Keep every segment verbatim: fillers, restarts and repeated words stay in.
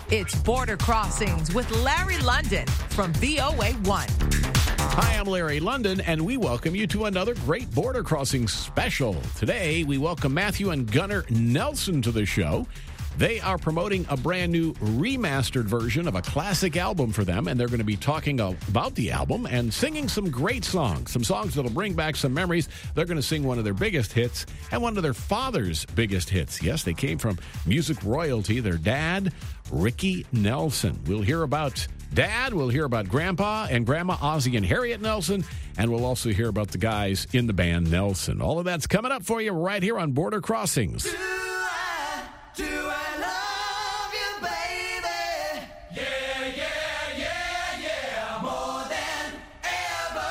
It's Border Crossings with Larry London from V O A one. Hi, I'm Larry London, and we welcome you to another great Border Crossings special. Today, we welcome Matthew and Gunnar Nelson to the show. They are promoting a brand new remastered version of a classic album for them, and they're going to be talking about the album and singing some great songs, some songs that'll bring back some memories. They're going to sing one of their biggest hits and one of their father's biggest hits. Yes, they came from music royalty. Their dad, Ricky Nelson. We'll hear about Dad, we'll hear about Grandpa and Grandma Ozzie and Harriet Nelson, and we'll also hear about the guys in the band Nelson. All of that's coming up for you right here on Border Crossings. Do I, do I love you, baby? Yeah, yeah, yeah, yeah, more than ever.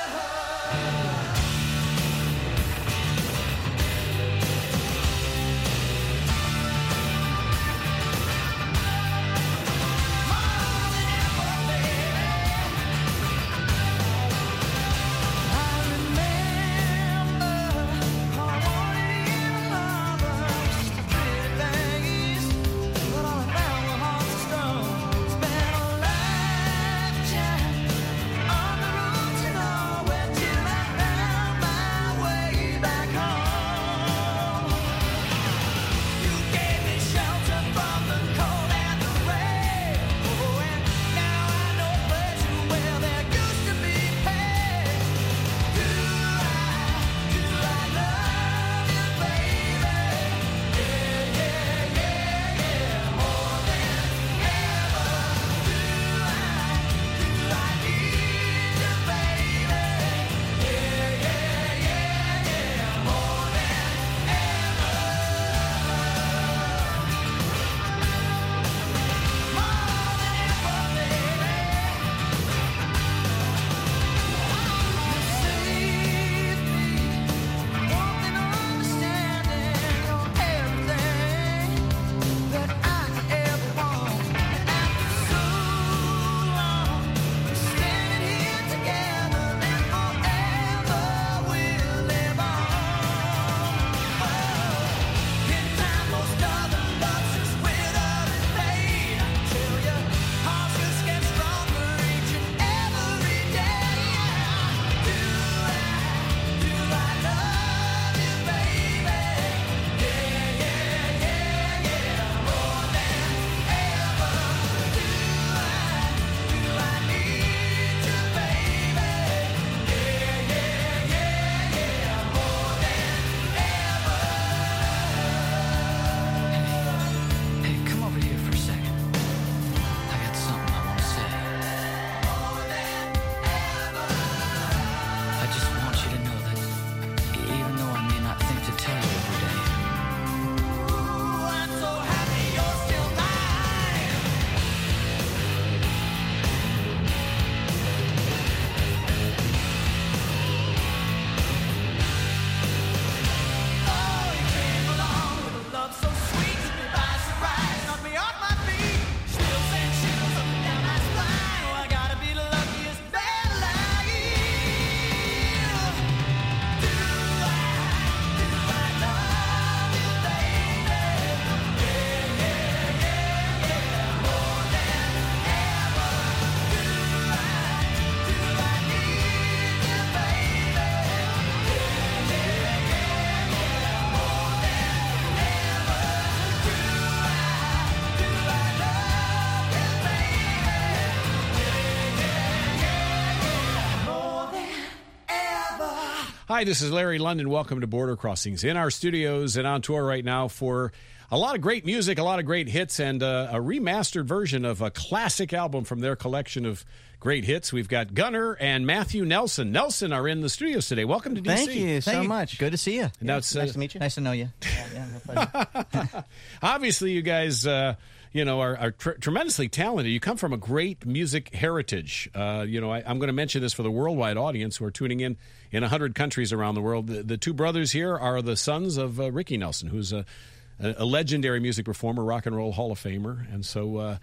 Hi, this is Larry London. Welcome to Border Crossings. In our studios and on tour right now for a lot of great music, a lot of great hits, and uh, a remastered version of a classic album from their collection of great hits. We've got Gunnar and Matthew Nelson. Nelson are in the studios today. Welcome to D C. Thank you so Thank you. much. Good to see you. Now it's, uh, Nice to meet you. Nice to know you. Yeah, yeah, no pleasure. Obviously, you guys, uh, you know, are, are tr- tremendously talented. You come from a great music heritage. Uh, you know, I, I'm going to mention this for the worldwide audience who are tuning in in one hundred countries around the world. The, the two brothers here are the sons of uh, Ricky Nelson, who's a, a legendary music performer, rock and roll Hall of Famer. And so uh,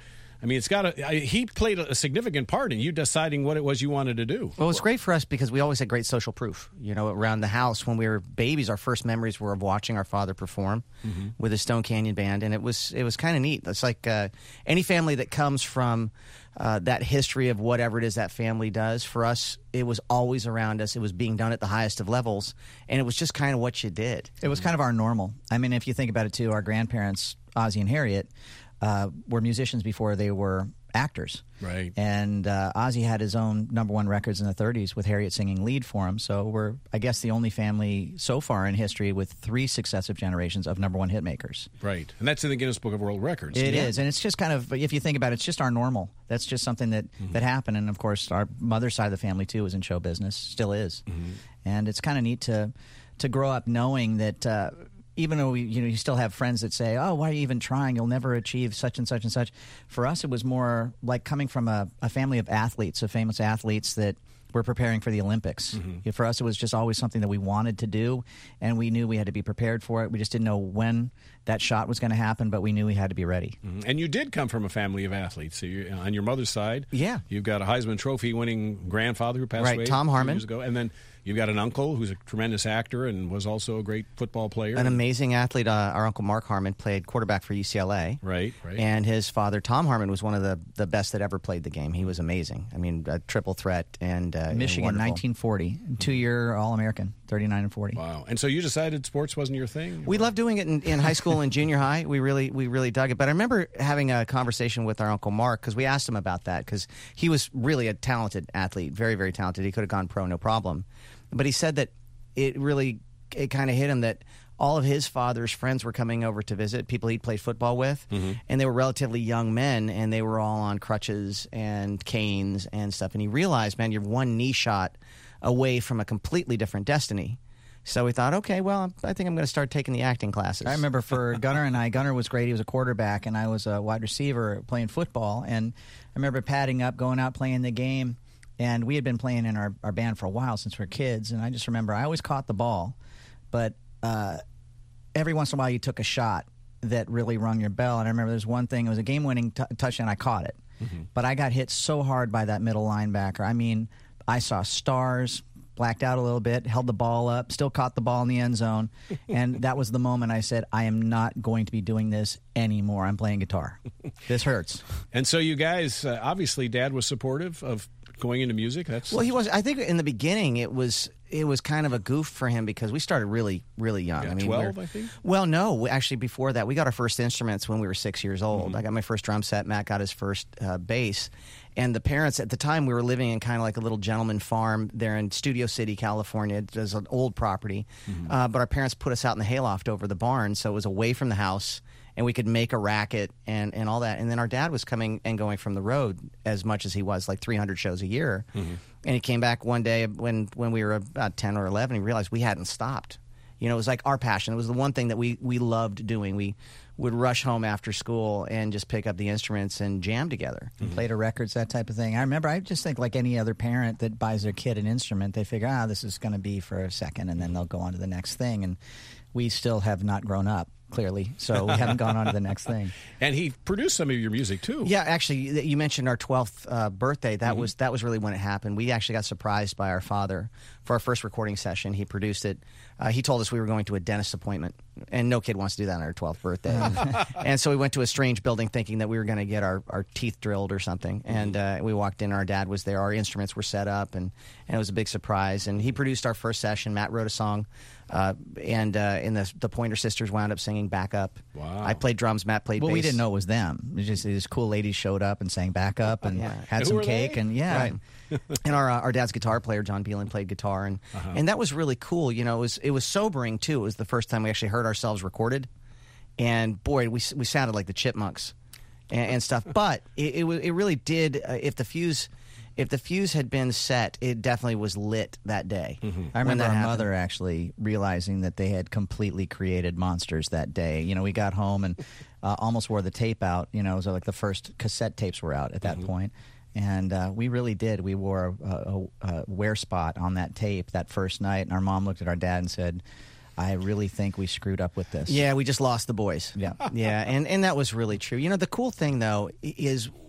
I mean, it's got a, he played a significant part in you deciding what it was you wanted to do. Well, it was great for us because we always had great social proof. You know, around the house when we were babies, our first memories were of watching our father perform mm-hmm. with the Stone Canyon Band, and it was it was kind of neat. It's like uh, any family that comes from uh, that history of whatever it is that family does. For us, it was always around us. It was being done at the highest of levels, and it was just kind of what you did. It was kind of our normal. I mean, if you think about it, too, our grandparents, Ozzie and Harriet, uh, were musicians before they were actors. Right. And uh, Ozzie had his own number one records in the thirties with Harriet singing lead for him. So we're, I guess, the only family so far in history with three successive generations of number one hit makers. Right. And that's in the Guinness Book of World Records. It yeah. is. And it's just kind of, if you think about it, it's just our normal. That's just something that, mm-hmm. that happened. And, of course, our mother's side of the family, too, was in show business, still is. Mm-hmm. And it's kind of neat to, to grow up knowing that uh, even though we, you know, you still have friends that say, oh, why are you even trying? You'll never achieve such and such and such. For us, it was more like coming from a, a family of athletes, of famous athletes that were preparing for the Olympics. Mm-hmm. For us, it was just always something that we wanted to do, and we knew we had to be prepared for it. We just didn't know when that shot was going to happen, but we knew we had to be ready. Mm-hmm. And you did come from a family of athletes. So you, on your mother's side, yeah, you've got a Heisman Trophy-winning grandfather who passed right, away Tom Harmon. years ago, and then you've got an uncle who's a tremendous actor and was also a great football player. An amazing athlete. Uh, our uncle Mark Harmon played quarterback for U C L A. Right, right. And his father, Tom Harmon, was one of the, the best that ever played the game. He was amazing. I mean, a triple threat and uh, Michigan, and nineteen forty, two-year All-American, thirty-nine and forty. Wow. And so you decided sports wasn't your thing? We loved doing it in, in high school and junior high. We really we really dug it. But I remember having a conversation with our Uncle Mark because we asked him about that because he was really a talented athlete, very, very talented. He could have gone pro, no problem. But he said that it really, it kind of hit him that all of his father's friends were coming over to visit, people he'd played football with, mm-hmm. and they were relatively young men, and they were all on crutches and canes and stuff. And he realized, man, you're one knee shot away from a completely different destiny. So we thought, okay, well, I think I'm going to start taking the acting classes. I remember for Gunnar and I, Gunnar was great. He was a quarterback, and I was a wide receiver playing football. And I remember padding up, going out playing the game. And we had been playing in our, our band for a while since we were kids. And I just remember I always caught the ball. But uh, every once in a while you took a shot that really rung your bell. And I remember there was one thing. It was a game-winning t- touchdown. I caught it. Mm-hmm. But I got hit so hard by that middle linebacker. I mean, I saw stars, blacked out a little bit, held the ball up, still caught the ball in the end zone. And that was the moment I said, I am not going to be doing this anymore. I'm playing guitar. This hurts. And so you guys, uh, obviously Dad was supportive of going into music. That's well, he was. I think in the beginning it was it was kind of a goof for him because we started really really young. Yeah, I mean, twelve, I think. Well, no, we, actually before that, we got our first instruments when we were six years old. Mm-hmm. I got my first drum set. Matt got his first uh, bass. And the parents at the time, we were living in kind of like a little gentleman farm there in Studio City, California. It was an old property, mm-hmm. uh, but our parents put us out in the hayloft over the barn, so it was away from the house. And we could make a racket and, and all that. And then our dad was coming and going from the road as much as he was, like three hundred shows a year. Mm-hmm. And he came back one day when, when we were about ten or eleven. He realized we hadn't stopped. You know, it was like our passion. It was the one thing that we, we loved doing. We would rush home after school and just pick up the instruments and jam together. Mm-hmm. Play the records, that type of thing. I remember, I just think like any other parent that buys their kid an instrument, they figure, ah, this is going to be for a second, and then they'll go on to the next thing. And we still have not grown up. Clearly, so we haven't gone on to the next thing. And he produced some of your music too. Yeah, actually, you mentioned our twelfth uh, birthday. That mm-hmm. was that was really when it happened. We actually got surprised by our father for our first recording session. He produced it. Uh, he told us we were going to a dentist appointment, and no kid wants to do that on our twelfth birthday. And so we went to a strange building thinking that we were going to get our, our teeth drilled or something. Mm-hmm. And uh, we walked in, our dad was there, our instruments were set up, and, and it was a big surprise. And he produced our first session. Matt wrote a song, uh, and, uh, and the, the Pointer Sisters wound up singing backup. Wow. I played drums, Matt played well, bass. Well, we didn't know it was them. It was just these cool ladies showed up and sang backup and yeah. had Who some were cake. they? And yeah. Right. And our uh, our dad's guitar player, John Beelan, played guitar, and uh-huh. and that was really cool. You know, it was it was sobering too. It was the first time we actually heard ourselves recorded, and boy, we we sounded like the Chipmunks, and, and stuff. But it it, was, it really did. Uh, if the fuse. If the fuse had been set, it definitely was lit that day. Mm-hmm. I remember our happened. mother actually realizing that they had completely created monsters that day. You know, we got home and uh, almost wore the tape out. You know, it was like the first cassette tapes were out at that mm-hmm. point. And uh, we really did. We wore a, a, a wear spot on that tape that first night, and our mom looked at our dad and said, I really think we screwed up with this. Yeah, we just lost the boys. Yeah. Yeah, and, and that was really true. You know, the cool thing, though, is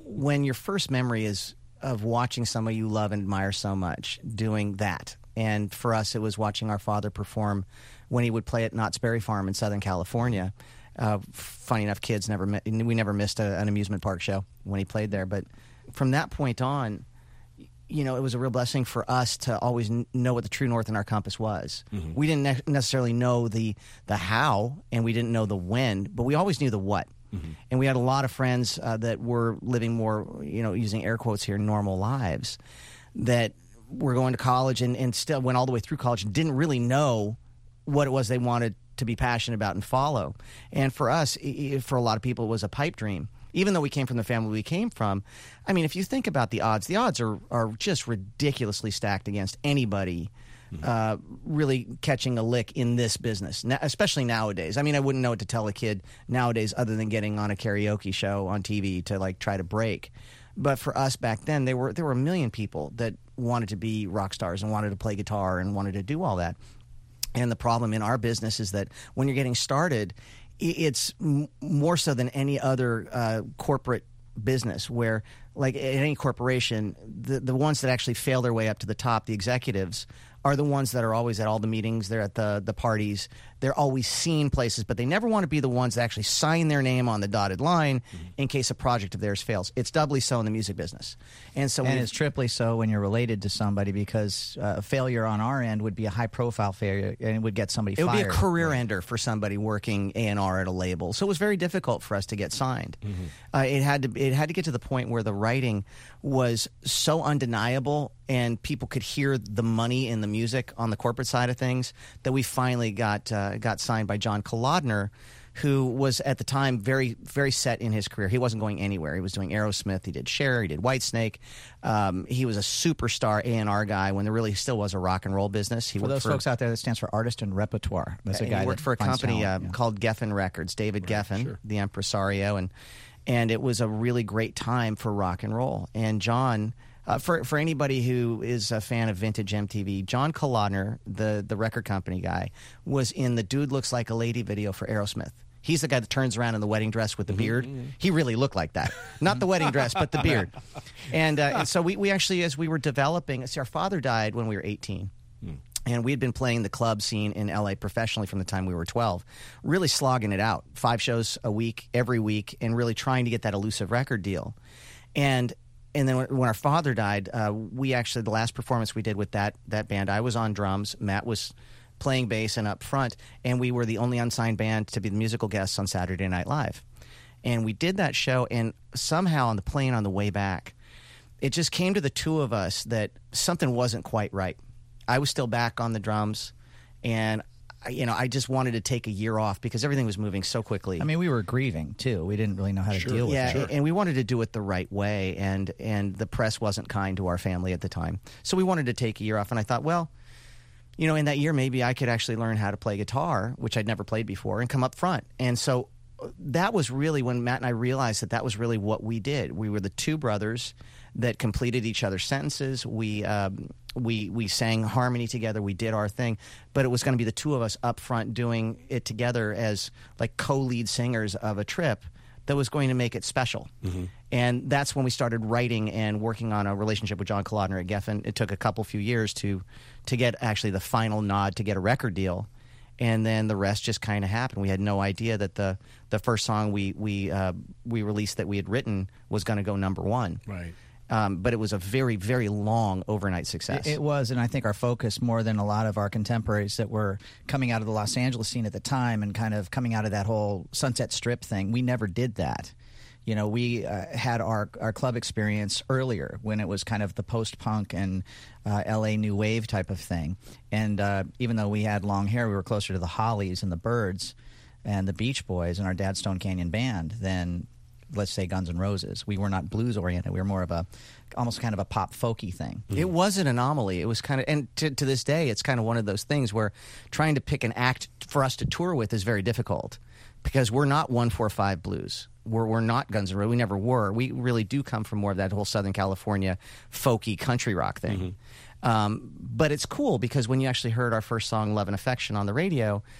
when your first memory is of watching somebody you love and admire so much doing that. And for us, it was watching our father perform when he would play at Knott's Berry Farm in Southern California. Uh, funny enough, kids never mi- we never missed a, an amusement park show when he played there. But from that point on, you know, it was a real blessing for us to always n- know what the true north in our compass was. Mm-hmm. We didn't ne- necessarily know the the how, and we didn't know the when, but we always knew the what. Mm-hmm. And we had a lot of friends uh, that were living more, you know, using air quotes here, normal lives, that were going to college and, and still went all the way through college and didn't really know what it was they wanted to be passionate about and follow. And for us, it, for a lot of people, it was a pipe dream. Even though we came from the family we came from, I mean, if you think about the odds, the odds are, are just ridiculously stacked against anybody uh, really catching a lick in this business, now, especially nowadays. I mean, I wouldn't know what to tell a kid nowadays other than getting on a karaoke show on T V to, like, try to break. But for us back then, there were there were a million people that wanted to be rock stars and wanted to play guitar and wanted to do all that. And the problem in our business is that when you're getting started, it's m- more so than any other uh, corporate business where, like at any corporation, the, the ones that actually fail their way up to the top, the executives, are the ones that are always at all the meetings. They're at the, the parties. They're always seen places, but they never want to be the ones that actually sign their name on the dotted line mm-hmm. in case a project of theirs fails. It's doubly so in the music business. And so, and it's triply so when you're related to somebody, because uh, a failure on our end would be a high-profile failure, and it would get somebody it fired. It would be a career ender for somebody working A and R at a label. So it was very difficult for us to get signed. Mm-hmm. Uh, it had to it had to get to the point where the writing was so undeniable and people could hear the money in the music on the corporate side of things that we finally got uh, got signed by John Kolodner, who was at the time very, very set in his career. He wasn't going anywhere. He was doing Aerosmith. He did Cher. He did Whitesnake. Um, he was a superstar A and R guy when there really still was a rock and roll business. He for those for, folks out there, that stands for Artist and Repertoire. That's a guy he worked that for a company uh, yeah. called Geffen Records, David right, Geffen, sure. the impresario, and and it was a really great time for rock and roll. And John... Uh, for for anybody who is a fan of vintage M T V, John Kolodner, the, the record company guy, was in the Dude Looks Like a Lady video for Aerosmith. He's the guy that turns around in the wedding dress with the beard. Mm-hmm. He really looked like that. Not the wedding dress, but the beard. And, uh, and so we, we actually, as we were developing, see, our father died when we were eighteen. Mm. And we had been playing the club scene in L A professionally from the time we were twelve, really slogging it out. Five shows a week, every week, and really trying to get that elusive record deal. And And then when our father died, uh, we actually, the last performance we did with that that band, I was on drums, Matt was playing bass and up front, and we were the only unsigned band to be the musical guests on Saturday Night Live. And we did that show, and somehow on the plane on the way back, it just came to the two of us that something wasn't quite right. I was still back on the drums, and you know, I just wanted to take a year off because everything was moving so quickly. I mean, we were grieving too. We didn't really know how to sure. deal with yeah, it. Yeah, and we wanted to do it the right way, and and the press wasn't kind to our family at the time. So we wanted to take a year off, and I thought, well, you know, in that year, maybe I could actually learn how to play guitar, which I'd never played before, and come up front. And so that was really when Matt and I realized that that was really what we did. We were the two brothers that completed each other's sentences. We um, we we sang harmony together. We did our thing, but it was going to be the two of us up front doing it together as like co-lead singers of a trip that was going to make it special. Mm-hmm. And that's when we started writing and working on a relationship with John Kolodner at Geffen. It took a couple few years to to get actually the final nod to get a record deal. And then the rest just kind of happened. We had no idea that the, the first song we we uh, we released that we had written was going to go number one. Right. Um, but it was a very, very long overnight success. It, it was, and I think our focus more than a lot of our contemporaries that were coming out of the Los Angeles scene at the time and kind of coming out of that whole Sunset Strip thing, we never did that. You know, we uh, had our, our club experience earlier when it was kind of the post-punk and uh, L A new wave type of thing. And uh, even though we had long hair, we were closer to the Hollies and the Byrds and the Beach Boys and our dad's Stone Canyon Band than, let's say, Guns N' Roses. We were not blues-oriented. We were more of a, almost kind of a pop folky thing. Mm-hmm. It was an anomaly. It was kind of, and to, to this day, it's kind of one of those things where trying to pick an act for us to tour with is very difficult because we're not one four five blues. We're, we're not Guns N' Roses. We never were. We really do come from more of that whole Southern California folky country rock thing. Mm-hmm. Um, but it's cool because when you actually heard our first song, Love and Affection, on the radio,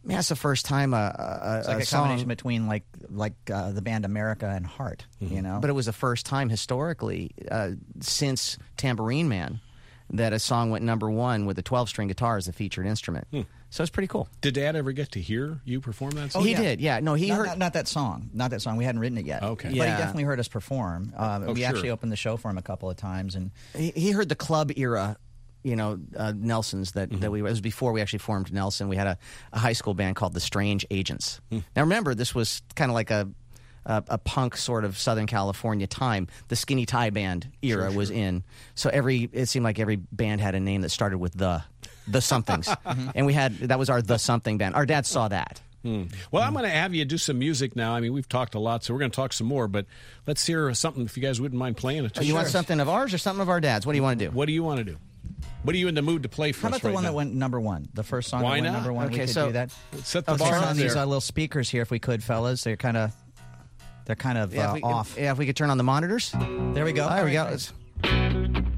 Man, that's the first time a, a, It's like a, a song, combination between like like uh, the band America and Heart, Mm-hmm. you know. but it was the first time historically uh, since Tambourine Man that a song went number one with a twelve-string guitar as the featured instrument. Hmm. So it's pretty cool. Did Dad ever get to hear you perform that song? he yeah. did, yeah. No, he not, heard. not, not that song, not that song. We hadn't written it yet. Okay. but Yeah. he definitely heard us perform. Uh, Oh, we sure. actually opened the show for him a couple of times, and he, he heard the club era, you know, uh, Nelson's that, that we, it was before we actually formed Nelson. We had a, a high school band called the Strange Agents. Now remember, this was kind of like a, a a punk sort of Southern California time. The Skinny Tie Band era was in. So every, it seemed like every band had a name that started with the, the somethings. And we had, that was our the something band. Our dad saw that. Hmm. Well, I'm going to have you do some music now. I mean, we've talked a lot, so we're going to talk some more, but let's hear something if you guys wouldn't mind playing it. Oh, you want something of ours or something of our dad's? What do you want to do? What do you want to do? What are you in the mood to play for how us about the right one now? that went number one? The first song Why that went not? number one. Okay, we could so- do that. Set the Let's bar turn up on these there. uh, little speakers here, if we could, fellas. They're kind of, they're kind of Yeah, uh, if we, off. yeah, if we could turn on the monitors. There we go. There we All go. right, Let's-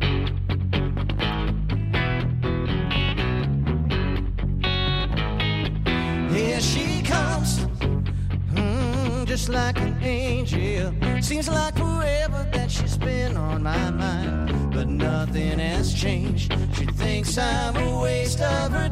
Here she comes, mm, just like an angel. Seems like forever that she's been on my mind, but nothing has changed. She thinks I'm a waste of her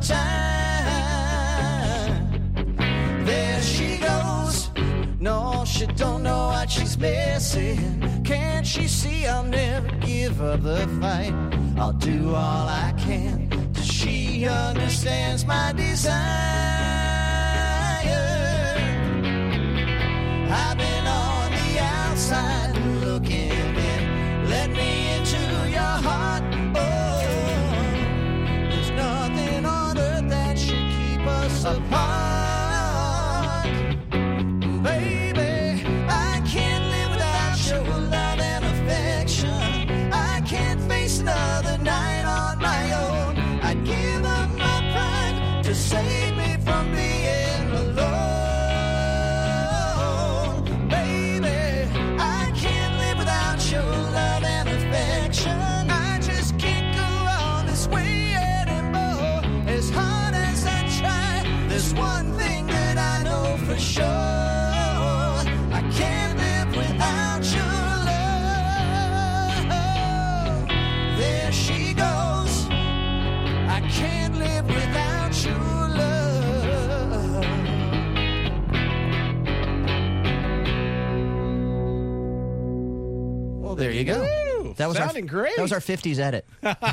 time. There she goes. No, she don't know what she's missing. Can't she see I'll never give up the fight? I'll do all I can till she understands my desire. I've been on the outside looking in. Let me into your heart. Oh, there's nothing on earth that should keep us apart. Baby, I can't live without your love and affection. I can't face another night on my own. I'd give up my pride to save me from being alone. Baby, I can't live without your love and affection. I just can't go on this way anymore. As hard as I try, there's one thing that I know for sure. I can't live without your love. There she goes. I can't live without your love. Well, there you go. Woo! That was Sounding our, great. That was our fifties edit.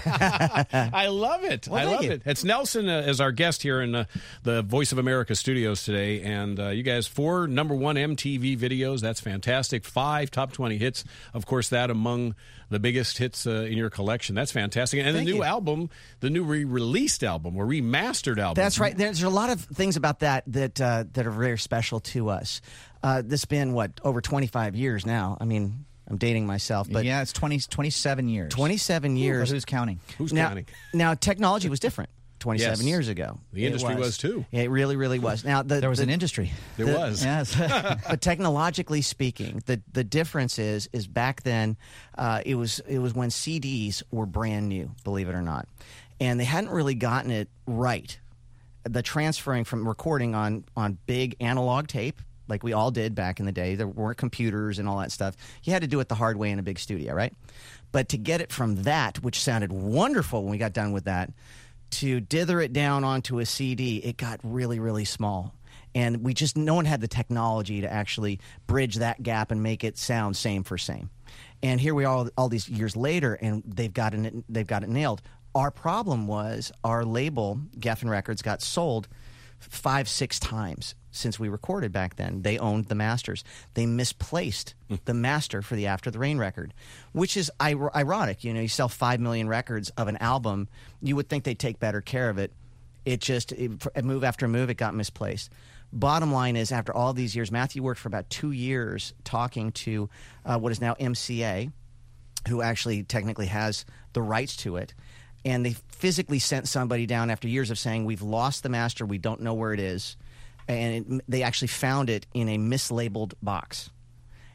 I love it. Well, I thank love you. it. It's Nelson uh, as our guest here in uh, the Voice of America studios today. And uh, you guys, four number one M T V videos. That's fantastic. Five top twenty hits. Of course, that among the biggest hits uh, in your collection. That's fantastic. And Thank the new you. album, the new re-released album or remastered album. That's right. There's a lot of things about that that uh, that are very special to us. Uh, this has been, what, over twenty-five years now. I mean, I'm dating myself, but yeah, it's twenty, twenty-seven years. twenty-seven But years. who's counting? Who's now, counting? now, technology was different twenty-seven Yes. years ago. The It industry was, too. Yeah, it really, really was. Now, the, There was the, an industry. There the- was. Yes. but technologically speaking, the the difference is is back then, uh, it was it was when C Ds were brand new, believe it or not, and they hadn't really gotten it right. The transferring from recording on on big analog tape, like we all did back in the day. There weren't computers and all that stuff. You had to do it the hard way in a big studio, right? But to get it from that, which sounded wonderful when we got done with that, to dither it down onto a C D, it got really, really small. And we just, no one had the technology to actually bridge that gap and make it sound same for same. And here we are all, all these years later, and they've got it, they've got it nailed. Our problem was our label, Geffen Records, got sold five, six times since we recorded back then. They owned the masters. They misplaced the master for the After the Rain record, which is ir- ironic. You know, you sell five million records of an album, you would think they'd take better care of it. It just, it, move after move, it got misplaced. Bottom line is, after all these years, Matthew worked for about two years talking to uh, what is now M C A, who actually technically has the rights to it. And they physically sent somebody down after years of saying, we've lost the master, we don't know where it is. And it, they actually found it in a mislabeled box.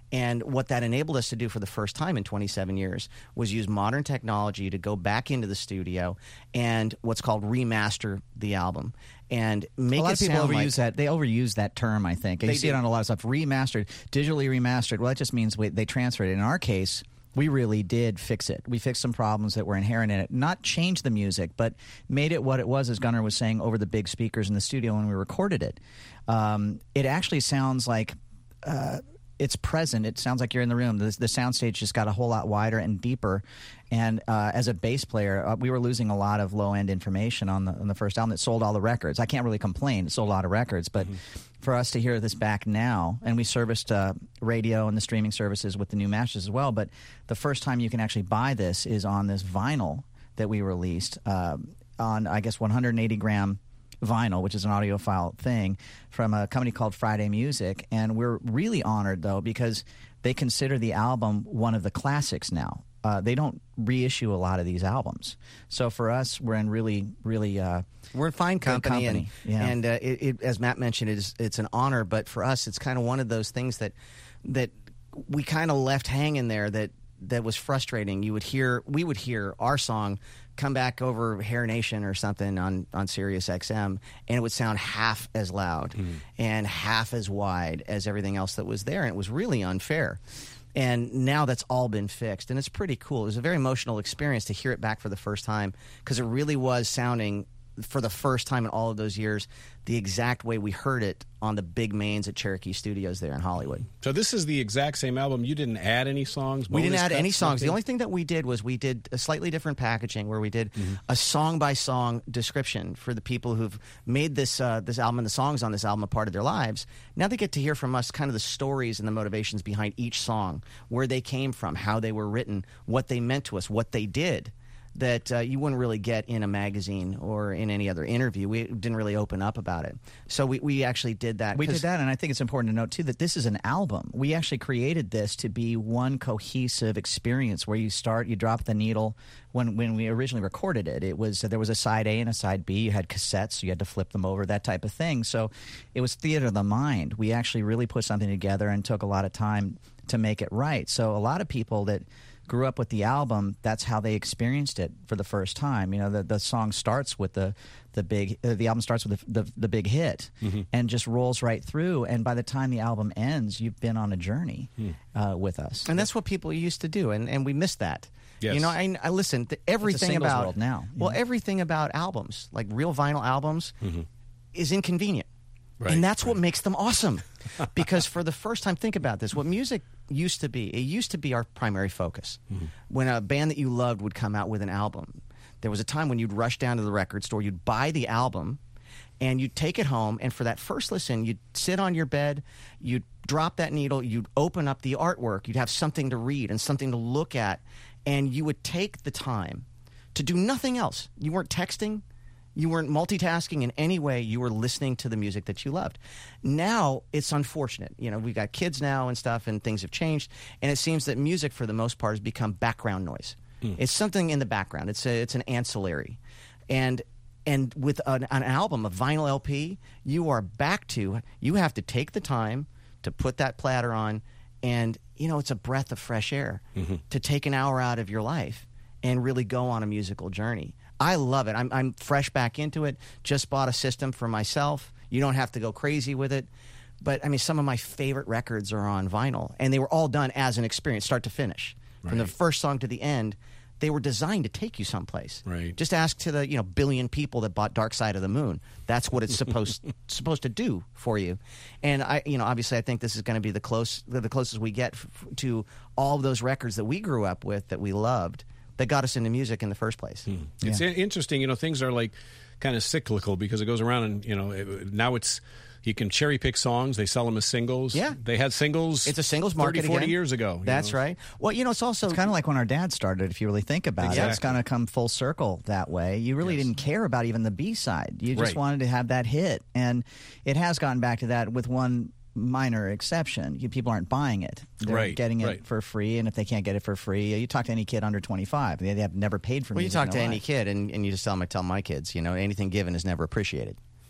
And what that enabled us to do for the first time in twenty-seven years was use modern technology to go back into the studio and what's called remaster the album and make a lot it of people sound overuse like, that. They overuse that term, I think. You They see do. it on a lot of stuff. Remastered, digitally remastered. Well, that just means we, they transferred it. In our case, we really did fix it. We fixed some problems that were inherent in it. Not change the music, but made it what it was, as Gunnar was saying, over the big speakers in the studio when we recorded it. Um, it actually sounds like... Uh, it's present. It sounds like you're in the room. The, the soundstage just got a whole lot wider and deeper. And uh, as a bass player, uh, we were losing a lot of low-end information on the on the first album. It sold all the records. I can't really complain. It sold a lot of records. But mm-hmm. for us to hear this back now, and we serviced uh, radio and the streaming services with the new masters as well, but the first time you can actually buy this is on this vinyl that we released uh, on, I guess, one hundred eighty gram vinyl, which is an audiophile thing, from a company called Friday Music. And we're really honored, though, because they consider the album one of the classics now. Uh, they don't reissue a lot of these albums. So for us, we're in really, really uh, we're in fine company. company. And, yeah. and uh, it, it, as Matt mentioned, it is, it's an honor. But for us, it's kind of one of those things that that we kind of left hanging there that that was frustrating. You would hear, we would hear our song come back over Hair Nation or something on, on Sirius X M, and it would sound half as loud mm. and half as wide as everything else that was there, and it was really unfair. And now that's all been fixed, and it's pretty cool. It was a very emotional experience to hear it back for the first time, because it really was sounding, for the first time in all of those years, the exact way we heard it on the big mains at Cherokee Studios there in Hollywood. So this is the exact same album. You didn't add any songs? We didn't add any cuts, songs. nothing? The only thing that we did was we did a slightly different packaging, where we did mm-hmm. a song-by-song description for the people who've made this uh, this album and the songs on this album a part of their lives. Now they get to hear from us kind of the stories and the motivations behind each song, where they came from, how they were written, what they meant to us, what they did, that uh, you wouldn't really get in a magazine or in any other interview. We didn't really open up about it. So we, we actually did that. We did that, and I think it's important to note, too, that this is an album. We actually created this to be one cohesive experience where you start, you drop the needle. When when we originally recorded it, it was there was a side A and a side B. You had cassettes, so you had to flip them over, that type of thing. So it was theater of the mind. We actually really put something together and took a lot of time to make it right. So a lot of people that grew up with the album, that's how they experienced it for the first time. You know, the the song starts with the the big uh, the album starts with the the, the big hit mm-hmm. and just rolls right through. And by the time the album ends, you've been on a journey mm. uh, with us. And that's what people used to do, and and we missed that. Yes. You know, I, I listen to everything it's a about world now. Well, know? everything about albums, like real vinyl albums, mm-hmm. is inconvenient. Right, and that's right. what makes them awesome. Because for the first time, think about this. What music used to be, it used to be our primary focus. Mm-hmm. When a band that you loved would come out with an album, there was a time when you'd rush down to the record store, you'd buy the album, and you'd take it home, and for that first listen, you'd sit on your bed, you'd drop that needle, you'd open up the artwork, you'd have something to read and something to look at, and you would take the time to do nothing else. You weren't texting. You weren't multitasking in any way. You were listening to the music that you loved. Now, it's unfortunate. You know, we've got kids now and stuff, and things have changed, and it seems that music, for the most part, has become background noise. Mm. It's something in the background. It's a, it's an ancillary. And and with an, an album, a vinyl L P, you are back to, you have to take the time to put that platter on, and, you know, it's a breath of fresh air mm-hmm. to take an hour out of your life and really go on a musical journey. I love it. I'm, I'm fresh back into it. Just bought a system for myself. You don't have to go crazy with it. But, I mean, some of my favorite records are on vinyl, and they were all done as an experience, start to finish. Right. From the first song to the end, they were designed to take you someplace. Right. Just ask to the, you know, billion people that bought Dark Side of the Moon. That's what it's supposed supposed to do for you. And I, you know, obviously, I think this is going to be the close the closest we get f- to all of those records that we grew up with, that we loved, that got us into music in the first place. Hmm. It's Yeah. interesting, you know, things are like kind of cyclical, because it goes around, and, you know, it, now it's, you can cherry pick songs. They sell them as singles. Yeah. They had singles. It's a singles market thirty, forty again. years ago. you That's know. right. Well, you know, it's also It's kind of like when our dad started, if you really think about it. It's Exactly. kind of come full circle that way. You really Yes. didn't care about even the B-side. You just Right. wanted to have that hit. And it has gotten back to that, with one minor exception. You, people aren't buying it. They're Right, getting it right. for free, and if they can't get it for free, you talk to any kid under twenty-five. They, they have never paid for Well, you music talk in to their any life. kid, and, and you just tell them, I tell my kids, you know, anything given is never appreciated.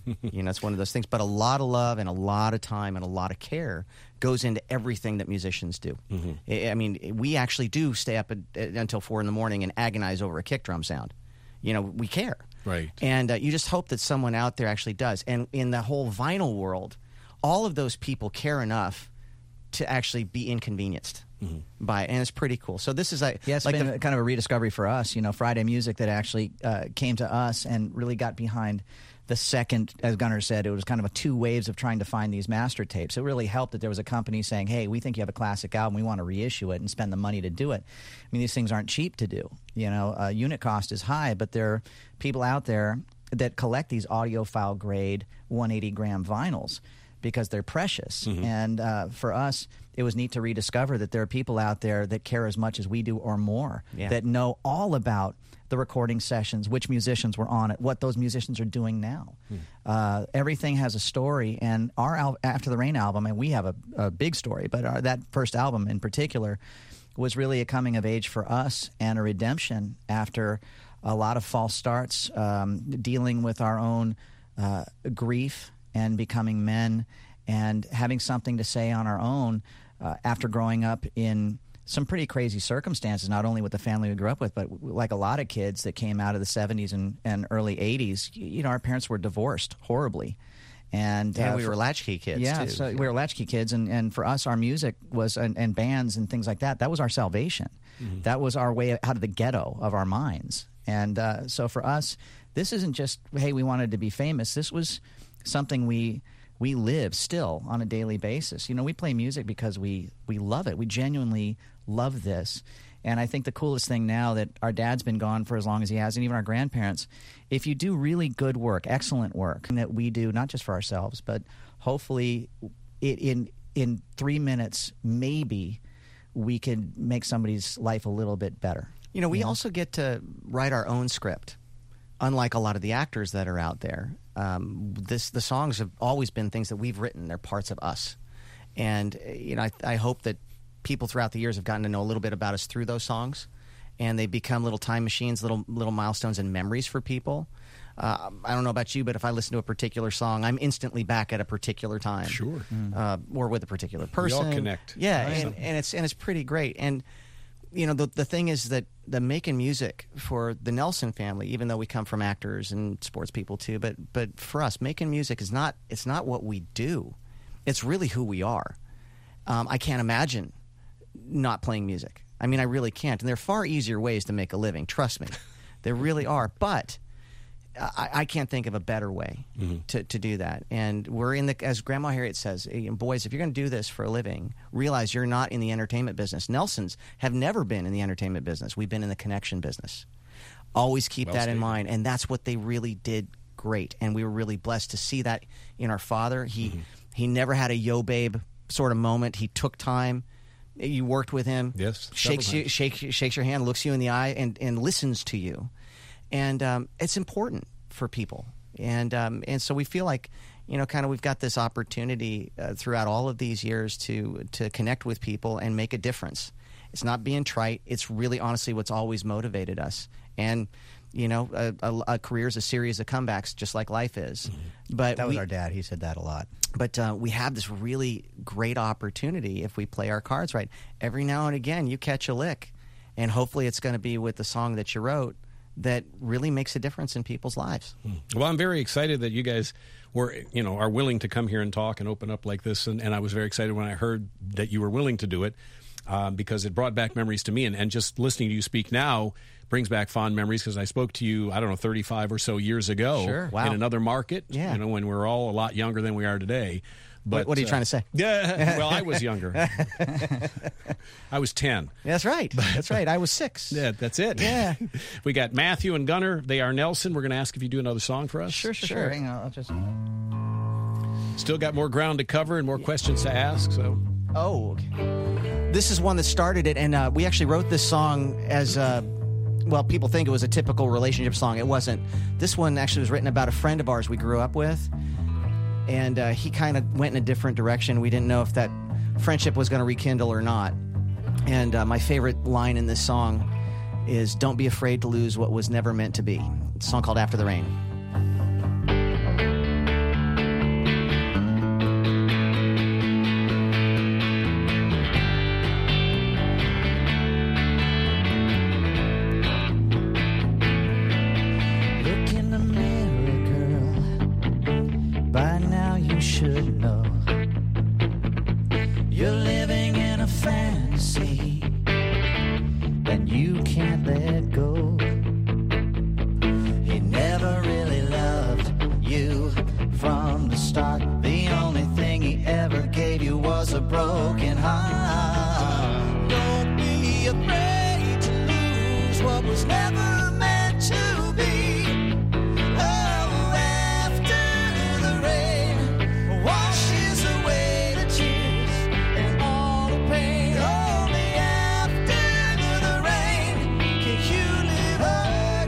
You know, it's one of those things. But a lot of love and a lot of time and a lot of care goes into everything that musicians do. Mm-hmm. I, I mean, we actually do stay up at, at, until four in the morning and agonize over a kick drum sound. You know, we care. Right. And uh, you just hope that someone out there actually does. And in the whole vinyl world, all of those people care enough to actually be inconvenienced mm-hmm. by it. And it's pretty cool. So this is a, yeah, it's like been the, a, kind of a rediscovery for us. You know, Friday Music that actually uh, came to us and really got behind the second, as Gunnar said, it was kind of a two waves of trying to find these master tapes. It really helped that there was a company saying, hey, we think you have a classic album. We want to reissue it and spend the money to do it. I mean, these things aren't cheap to do. You know, uh, unit cost is high, but there are people out there that collect these audiophile grade one hundred eighty gram vinyls because they're precious. Mm-hmm. And uh, for us, it was neat to rediscover that there are people out there that care as much as we do or more, yeah. that know all about the recording sessions, which musicians were on it, what those musicians are doing now. Hmm. Uh, everything has a story, and our al- After the Rain album, and we have a, a big story, but our, that first album in particular was really a coming of age for us and a redemption after a lot of false starts, um, dealing with our own uh, grief and becoming men and having something to say on our own uh, after growing up in some pretty crazy circumstances, not only with the family we grew up with, but like a lot of kids that came out of the seventies and, and early eighties, you know, our parents were divorced horribly. And, and uh, we for, were latchkey kids, yeah, too. so we were latchkey kids, and, and for us, our music was, and, and bands and things like that, that was our salvation. Mm-hmm. That was our way out of the ghetto of our minds. And uh, so for us, this isn't just, hey, we wanted to be famous. This was something we... we live still on a daily basis. You know, we play music because we, we love it. We genuinely love this. And I think the coolest thing now that our dad's been gone for as long as he has, and even our grandparents, if you do really good work, excellent work, that we do, not just for ourselves, but hopefully it, in in three minutes, maybe we can make somebody's life a little bit better. You know, we Yeah. also get to write our own script, unlike a lot of the actors that are out there. Um, this the songs have always been things that we've written. They're parts of us, and you know, I, I hope that people throughout the years have gotten to know a little bit about us through those songs, and they become little time machines, little little milestones and memories for people. Uh, I don't know about you, but if I listen to a particular song, I'm instantly back at a particular time, Sure. uh, or with a particular person. We all connect. Yeah, Right. and, and it's and it's pretty great. And you know, the the thing is that the making music for the Nelson family, even though we come from actors and sports people too, but but for us, making music is not it's not what we do. It's really who we are. Um, I can't imagine not playing music. I mean, I really can't. And there are far easier ways to make a living. Trust me, there really are. But I, I can't think of a better way mm-hmm. to, to do that. And we're in the, as Grandma Harriet says, boys, if you're going to do this for a living, realize you're not in the entertainment business. Nelsons have never been in the entertainment business. We've been in the connection business. Always keep Well that stated. in mind. And that's what they really did great. And we were really blessed to see that in our father. He mm-hmm. he never had a yo babe sort of moment. He took time. You worked with him. Yes, Shakes several you, shake, shakes your hand, looks you in the eye, and, and listens to you. And um, it's important for people. And um, and so we feel like, you know, kind of we've got this opportunity uh, throughout all of these years to to connect with people and make a difference. It's not being trite. It's really honestly what's always motivated us. And, you know, a, a, a career is a series of comebacks, just like life is. Mm-hmm. But That was we, our dad. He said that a lot. But uh, we have this really great opportunity if we play our cards right. Every now and again, you catch a lick, and hopefully it's going to be with the song that you wrote that really makes a difference in people's lives. Well, I'm very excited that you guys were, you know, are willing to come here and talk and open up like this, and, and I was very excited when I heard that you were willing to do it um, because it brought back memories to me, and, and just listening to you speak now brings back fond memories because I spoke to you, I don't know, thirty-five or so years ago Sure. Wow. in another market, Yeah. you know, when we were all a lot younger than we are today. But, What, what are you uh, trying to say? Yeah, well, I was younger. I was ten. That's right. That's right. I was six. Yeah, that's it. Yeah. We got Matthew and Gunnar. They are Nelson. We're going to ask if you do another song for us. Sure, sure, Sure. sure. Hang on. I'll just. Still got more ground to cover and more questions to ask. So, Oh, okay. This is one that started it, and uh, we actually wrote this song as, uh, well, people think it was a typical relationship song. It wasn't. This one actually was written about a friend of ours we grew up with, and uh, he kind of went in a different direction. We didn't know if that friendship was going to rekindle or not. And uh, my favorite line in this song is, "Don't be afraid to lose what was never meant to be." It's a song called After the Rain. a fantasy, and you can't let go. He never really loved you from the start. The only thing he ever gave you was a broken heart. Don't be afraid to lose what was never meant to be. Oh, after the rain washes away the tears and all the pain. Only after the rain can you live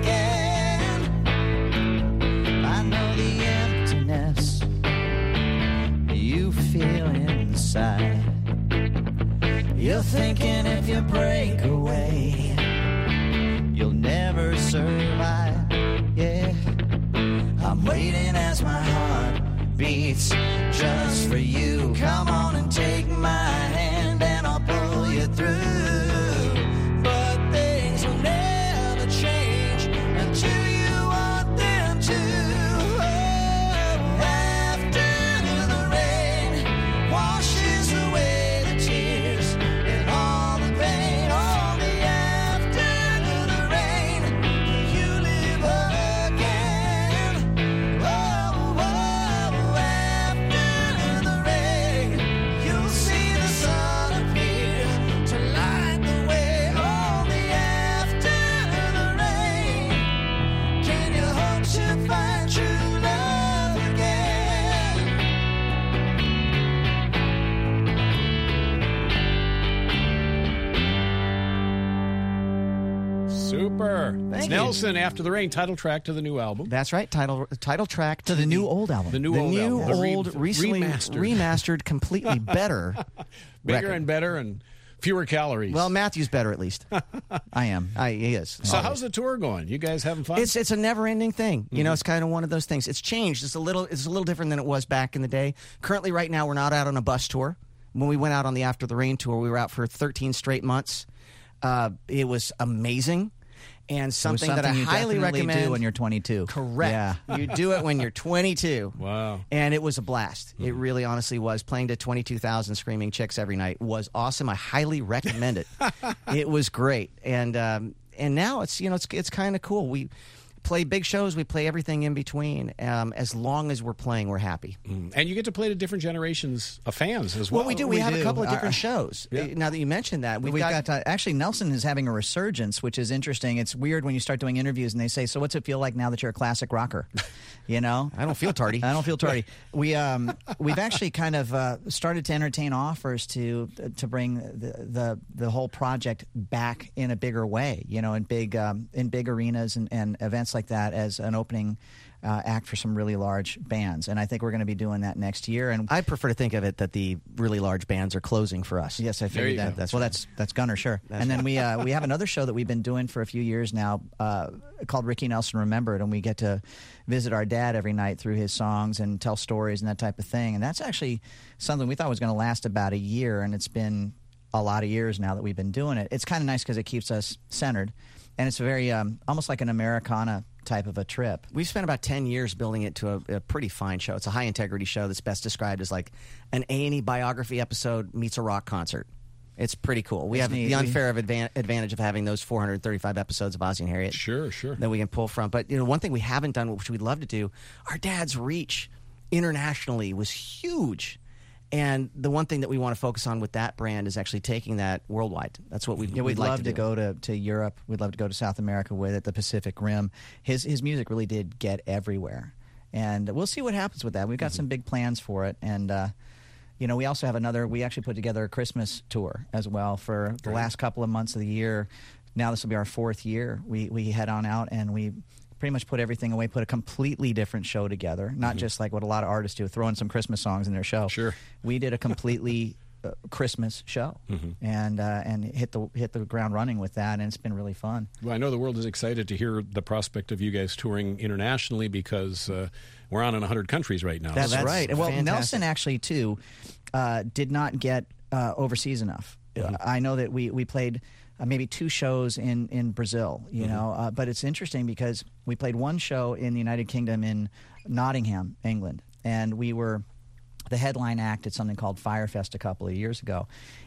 again. I know the emptiness you feel inside. You're thinking if you break away, you'll never survive. Yeah, I'm waiting as my heart beats just for you. Come on and take my hand and I'll pull you through. But things will never change until you want them to. Oh, after the rain washes away the tears and all the pain. Only after the rain you live again. Oh, oh, after the rain you'll see the sun appear to light the way. Only after the rain can you hope to find true love again. Super. It's you. Nelson, After the Rain, title track to the new album. That's right. Title title track To the new old album. The new the old new album. The re- old recently remastered. remastered completely better. Bigger record. and better and fewer calories. Well, Matthew's better at least. I am. I, he is. so how's the tour going? You guys having fun? It's it's a never ending thing. You Mm-hmm. know, it's kind of one of those things. It's changed. It's a little it's a little different than it was back in the day. Currently, right now, we're not out on a bus tour. When we went out on the After the Rain tour, we were out for thirteen straight months. Uh, it was amazing. And It was something, that I you highly definitely recommend. do when you're twenty-two. Correct. Yeah. You do it when you're twenty-two. Wow. And it was a blast. It really honestly was. Playing to twenty-two thousand screaming chicks every night was awesome. I highly recommend it. It was great. And um, and now it's, you know, it's it's kind of cool. We play big shows. We play everything in between. Um, as long as we're playing, we're happy. And you get to play to different generations of fans as well. Well, we do. We, we have do. a couple of different Uh, shows. Yeah. Uh, Now that you mentioned that, we've, We've got, got, uh, actually Nelson is having a resurgence, which is interesting. It's weird when you start doing interviews and they say, "So what's it feel like now that you're a classic rocker?" You know, I don't feel tardy. I don't feel tardy. We um we've actually kind of uh, started to entertain offers to to bring the, the the whole project back in a bigger way. You know, in big um, in big arenas and, and events like that as an opening uh, act for some really large bands. And I think we're going to be doing that next year. And I prefer to think of it that the really large bands are closing for us. yes, I There figured you that. go. That's well, that's that's Gunner, sure. and then we uh, we have another show that we've been doing for a few years now uh, called Ricky Nelson Remembered, and we get to visit our dad every night through his songs and tell stories and that type of thing. And that's actually something we thought was going to last about a year, and it's been a lot of years now that we've been doing it. It's kind of nice because it keeps us centered, and it's very um, almost like an Americana type of a trip. We've spent about ten years building it to a, a pretty fine show. It's a high-integrity show that's best described as like an A and E biography episode meets a rock concert. It's pretty cool. We It's have neat. the unfair of advan- advantage of having those four hundred thirty-five episodes of Ozzy and Harriet Sure, sure. that we can pull from. But you know, one thing we haven't done, which we'd love to do, our dad's reach internationally was huge. And the one thing that we want to focus on with that brand is actually taking that worldwide. That's what we'd, Yeah, we'd, we'd like love to, to, do. go to, to Europe. We'd love to go to South America with it, the Pacific Rim. His his music really did get everywhere, and we'll see what happens with that. We've got some big plans for it, and uh, you know, we also have another. We actually put together a Christmas tour as well for the last couple of months of the year. Now this will be our fourth year. We we head on out and we pretty much put everything away, put a completely different show together, not just like what a lot of artists do, throw in some Christmas songs in their show. Sure. We did a completely uh, Christmas show, and uh, and hit the hit the ground running with that, and it's been really fun. Well, I know the world is excited to hear the prospect of you guys touring internationally because uh, we're on in one hundred countries right now. That's, that's right. Well, fantastic. Nelson actually too uh, did not get uh, overseas enough. Uh, I know that we we played. Uh, maybe two shows in, in Brazil, you Mm-hmm. know, uh, but it's interesting because we played one show in the United Kingdom in Nottingham, England, and we were the headline act at something called Firefest a couple of years ago.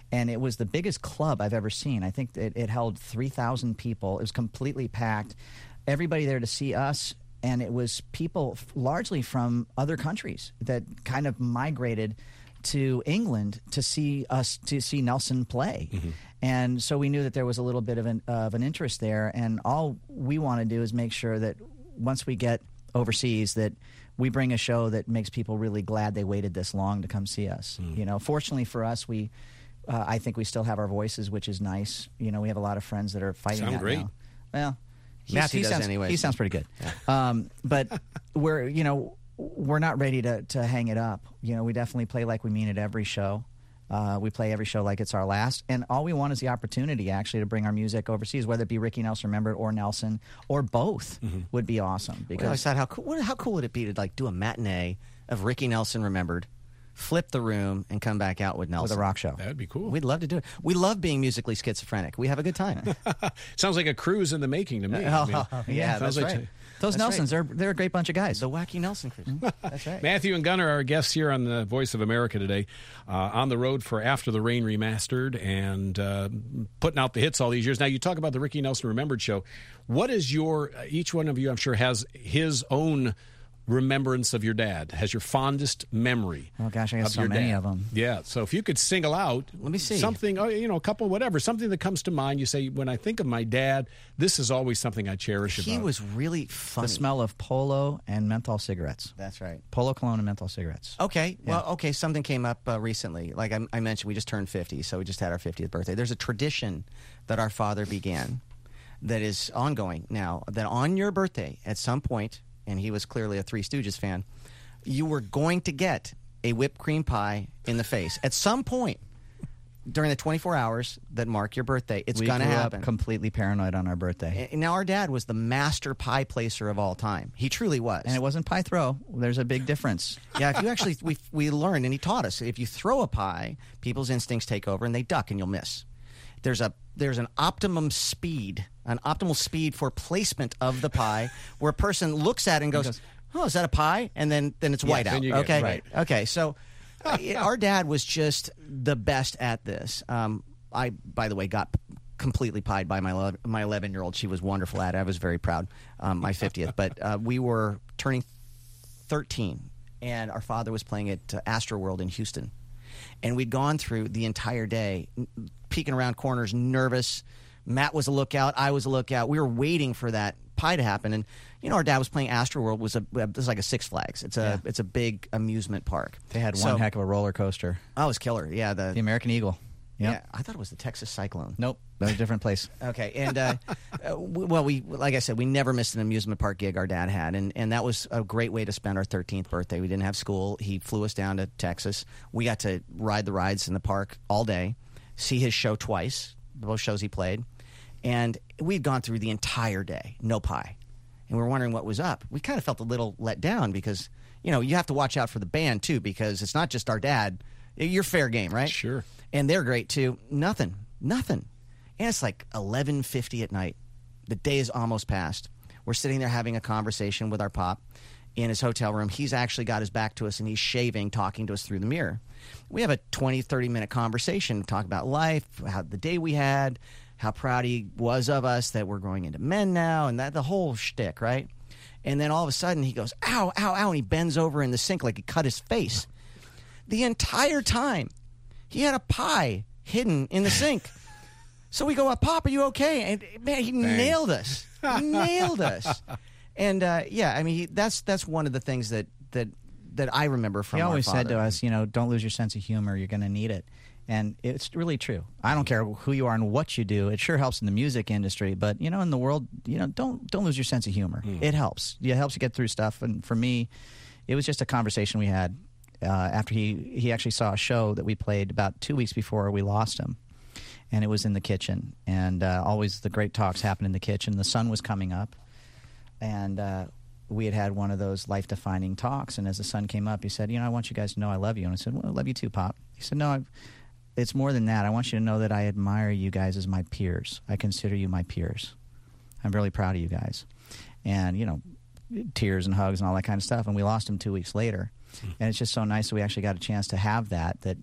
and it was the biggest club I've ever seen. I think it, it held three thousand people. It was completely packed. Everybody there to see us, and it was people f- largely from other countries that kind of migrated to England to see us, to see Nelson play. Mm-hmm. And so we knew that there was a little bit of an, of an interest there, and all we want to do is make sure that once we get overseas that we bring a show that makes people really glad they waited this long to come see us. Mm. You know, fortunately for us, we uh, I think we still have our voices, which is nice. You know, we have a lot of friends that are fighting Sound that great. now. Well, he's- Matthew he does sounds, anyway. He sounds pretty good. Um, but we're, you know, we're not ready to, to hang it up. You know, we definitely play like we mean it every show. Uh, we play every show like it's our last, and all we want is the opportunity, actually, to bring our music overseas, whether it be Ricky Nelson Remembered or Nelson, or both would be awesome. We Because always thought, how cool, what, how cool would it be to like do a matinee of Ricky Nelson Remembered, flip the room, and come back out with with Nelson? a rock show. That would be cool. We'd love to do it. We love being musically schizophrenic. We have a good time. Sounds like a cruise in the making to me. Oh, I mean, yeah, sounds that's like right. Those That's Nelsons, right. they're they're a great bunch of guys. The Wacky Nelson Cruise. That's right. Matthew and Gunnar are our guests here on the Voice of America today, uh, on the road for After the Rain Remastered and uh, putting out the hits all these years. Now, you talk about the Ricky Nelson Remembered show. What is your, each one of you, I'm sure, has his own remembrance of your dad, has your fondest memory. Oh, gosh, I got of so your many dad. of 'em. Yeah, so if you could single out Let me see. something, oh, you know, a couple, whatever, something that comes to mind. You say, when I think of my dad, this is always something I cherish He about. was really funny. The smell of Polo and menthol cigarettes. That's right. Polo cologne and menthol cigarettes. Okay. Well, okay. Something came up uh, recently. Like I, I mentioned, we just turned fifty, so we just had our fiftieth birthday. There's a tradition that our father began that is ongoing now, that on your birthday, at some point, and he was clearly a Three Stooges fan, you were going to get a whipped cream pie in the face. At some point during the twenty-four hours that mark your birthday, it's we going to grew happen. up completely paranoid on our birthday. And now, our dad was the master pie placer of all time. He truly was. And it wasn't pie throw. There's a big difference. Yeah, if you actually, we we learned, and he taught us, if you throw a pie, people's instincts take over and they duck and you'll miss. There's a there's an optimum speed, an optimal speed for placement of the pie, where a person looks at it and goes, goes, "Oh, is that a pie?" And then then it's white then out. you get- Okay, right. okay. So uh, our dad was just the best at this. Um, I, by the way, got completely pied by my ele- my eleven year old. She was wonderful at it. I was very proud. Um, my fiftieth, but uh, we were turning thirteen, and our father was playing at uh, Astroworld in Houston. And we'd gone through the entire day, n- peeking around corners, nervous. Matt was a lookout. I was a lookout. We were waiting for that pie to happen. And, you know, our dad was playing Astroworld. Was a, it was like a Six Flags. It's a Yeah. it's a big amusement park. They had one So- heck of a roller coaster. Oh, it was killer. Yeah, the, The American Eagle. Yep. yeah. I thought it was the Texas Cyclone. Nope. That was a different place. Okay, and uh, uh, w- well, we like I said, we never missed an amusement park gig our dad had, and, and that was a great way to spend our thirteenth birthday. We didn't have school. He flew us down to Texas. We got to ride the rides in the park all day, see his show twice, both shows he played, and we'd gone through the entire day, no pie, and we were wondering what was up. We kind of felt a little let down because, you know, you have to watch out for the band too, because it's not just our dad. You're fair game, right? Sure. And they're great too. Nothing, nothing. And it's like eleven fifty at night. The day is almost past. We're sitting there having a conversation with our pop in his hotel room. He's actually got his back to us, and he's shaving, talking to us through the mirror. We have a twenty, thirty-minute conversation, talk about life, how the day we had, how proud he was of us, that we're growing into men now, and that the whole shtick, right? And then all of a sudden he goes, ow, ow, ow, and he bends over in the sink like he cut his face. The entire time, he had a pie hidden in the sink. So we go, uh, Pop, are you okay? And man, he nailed us, nailed us. And uh, yeah, I mean, he, that's that's one of the things that that that I remember from. He always our said to father. us, you know, don't lose your sense of humor. You're going to need it. And it's really true. I don't care who you are and what you do. It sure helps in the music industry. But, you know, in the world, you know, don't don't lose your sense of humor. It helps. It helps you get through stuff. And for me, it was just a conversation we had uh, after he, he actually saw a show that we played about two weeks before we lost him. And it was in the kitchen. And uh, always the great talks happen in the kitchen. The sun was coming up. And uh, we had had one of those life-defining talks. And as the sun came up, he said, you know, I want you guys to know I love you. And I said, well, I love you too, Pop. He said, no, I've, it's more than that. I want you to know that I admire you guys as my peers. I consider you my peers. I'm really proud of you guys. And, you know, tears and hugs and all that kind of stuff. And we lost him two weeks later. And it's just so nice that we actually got a chance to have that, that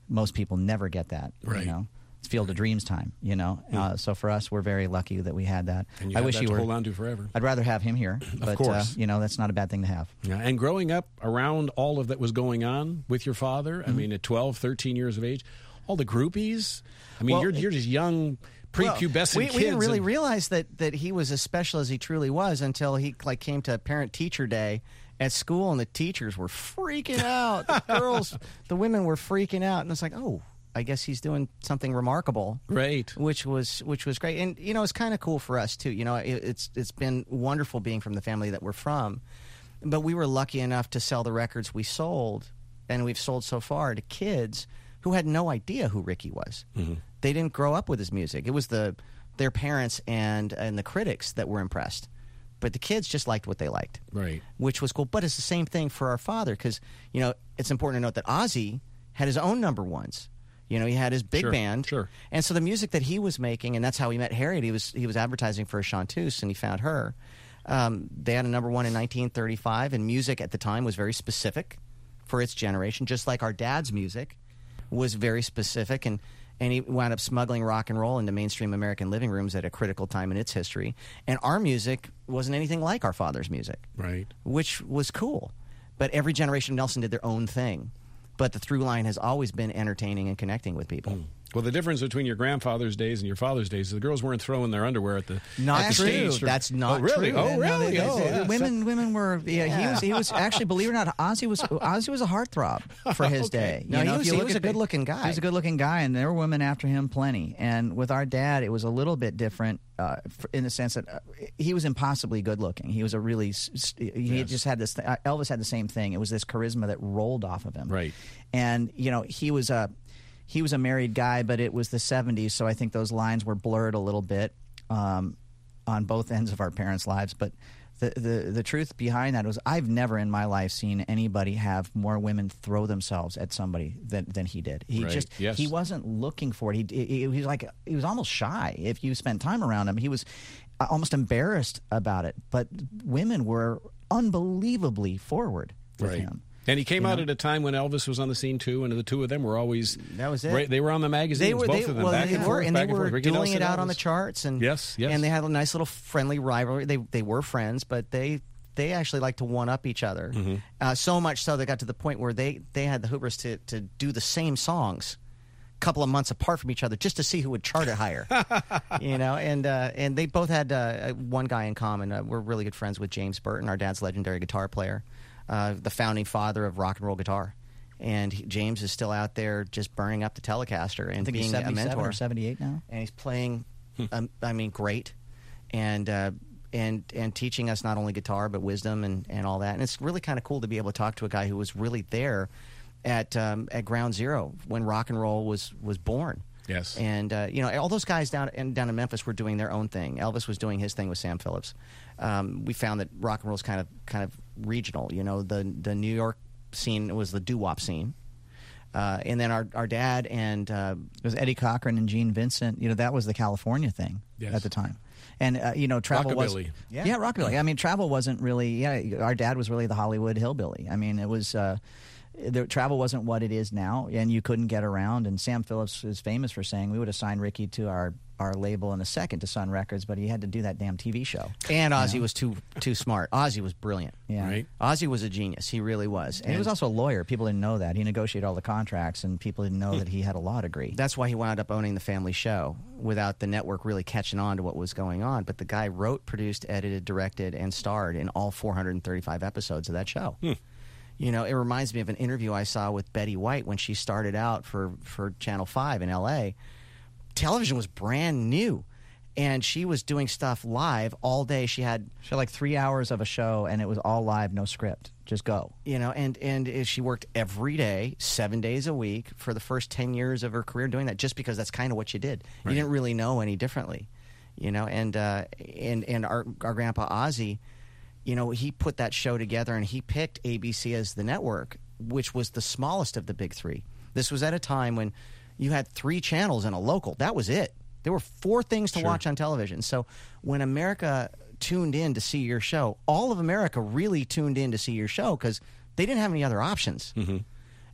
most people never get that. Right. You know, it's Field of Dreams time. You know, Yeah. uh, so for us, we're very lucky that we had that. And you I have wish that you to were. hold on to forever. I'd rather have him here, but course. Uh, you know, that's not a bad thing to have. Yeah, and growing up around all of that was going on with your father, I mean, at twelve, thirteen years of age, all the groupies. I mean, Well, you're you're just young, prepubescent we, kids. we didn't really and- realize that that he was as special as he truly was until he like came to parent teacher day at school, and the teachers were freaking out. The girls, the women were freaking out, and it's like, oh, I guess he's doing something remarkable. Right. Which was which was great, and you know, it's kind of cool for us too. You know, it, it's it's been wonderful being from the family that we're from, but we were lucky enough to sell the records we sold, and we've sold so far to kids who had no idea who Ricky was. Mm-hmm. They didn't grow up with his music. It was the their parents and and the critics that were impressed, but the kids just liked what they liked, Right. which was cool. But it's the same thing for our father, because you know, it's important to note that Ozzy had his own number ones. You know, he had his big Sure, band, sure. and so the music that he was making, and that's how he met Harriet. He was he was advertising for a chanteuse, and he found her. Um, they had a number one in nineteen thirty-five, and music at the time was very specific for its generation, just like our dad's music was very specific, and and he wound up smuggling rock and roll into mainstream American living rooms at a critical time in its history. And our music wasn't anything like our father's music, Right. which was cool. But every generation of Nelson did their own thing. But the through line has always been entertaining and connecting with people. Well, the difference between your grandfather's days and your father's days is the girls weren't throwing their underwear at the Not at the true. stage. That's not oh, really? true. Oh, Yeah, no, really? they- they- oh, they- yeah. women, women were. Yeah, he was. He was actually, believe it or not, Ozzy was. Ozzy was a heartthrob for his Okay. day. No, You know, he if was- you he look was at a good-looking guy. He was a good-looking guy, and there were women after him plenty. And with our dad, it was a little bit different uh, f- in the sense that uh, he was impossibly good-looking. He was a really. s- s- He Yes. just had this. Th- uh, Elvis had the same thing. It was this charisma that rolled off of him. Right. And you know, he was a. He was a married guy, but it was the seventies, so I think those lines were blurred a little bit um, on both ends of our parents' lives. But the, the the truth behind that was I've never in my life seen anybody have more women throw themselves at somebody than, than he did. He Right. just Yes. he wasn't looking for it. He, he he was like he was almost shy. If you spent time around him, he was almost embarrassed about it. But women were unbelievably forward with Right. him. And he came You out know? at a time when Elvis was on the scene too, and the two of them were always That was it. Right, they were on the magazines, They were, both they, of them, well, back they and were, forth, and back they and were forth. Ricky dueling Nelson, it out on the Elvis. charts, and Yes, yes. and they had a nice little friendly rivalry. They they were friends, but they they actually like to one up each other. Mm-hmm. Uh, so much so they got to the point where they they had the hubris to to do the same songs a couple of months apart from each other just to see who would chart it higher. You know, and uh, and they both had uh, one guy in common. Uh, we're really good friends with James Burton, our dad's legendary guitar player, uh, the founding father of rock and roll guitar. And he, James is still out there just burning up the Telecaster and I think being he's a seventy-seven mentor. or seventy-eight now. And he's playing, um, I mean, great, and uh, and and teaching us not only guitar but wisdom and, and all that. And it's really kind of cool to be able to talk to a guy who was really there at um, at ground zero when rock and roll was was born. Yes. And uh, you know, all those guys down in, down in Memphis were doing their own thing. Elvis was doing his thing with Sam Phillips. Um, we found that rock and roll is kind of kind of regional. You know, the the New York scene was the doo-wop scene. Uh, and then our, our dad and uh, It was Eddie Cochran and Gene Vincent. You know, that was the California thing Yes. at the time. And, uh, you know, travel was... Rockabilly. Yeah. yeah, rockabilly. I mean, travel wasn't really... Yeah, our dad was really the Hollywood hillbilly. I mean, it was... Uh, the travel wasn't what it is now, and you couldn't get around. And Sam Phillips is famous for saying, we would have signed Ricky to our, our label in a second to Sun Records, but he had to do that damn T V show. and Ozzy was too too smart. Ozzy was brilliant. Yeah. Right. Ozzy was a genius. He really was. And he was also a lawyer. People didn't know that. He negotiated all the contracts, and people didn't know that he had a law degree. That's why he wound up owning the family show without the network really catching on to what was going on. But the guy wrote, produced, edited, directed, and starred in all four hundred thirty-five episodes of that show. You know, it reminds me of an interview I saw with Betty White when she started out for, for Channel five in L A. Television was brand new, and she was doing stuff live all day. She had She had like three hours of a show, and it was all live, no script. Just go. you know, and and she worked every day, seven days a week for the first ten years of her career doing that, just because that's kind of what you did. Right. You didn't really know any differently, you know. And uh, and and our our grandpa Ozzy, you know, he put that show together, and he picked A B C as the network, which was the smallest of the big three. This was at a time when you had three channels and a local. That was it. There were four things to Sure. watch on television. So when America tuned in to see your show, all of America really tuned in to see your show because they didn't have any other options.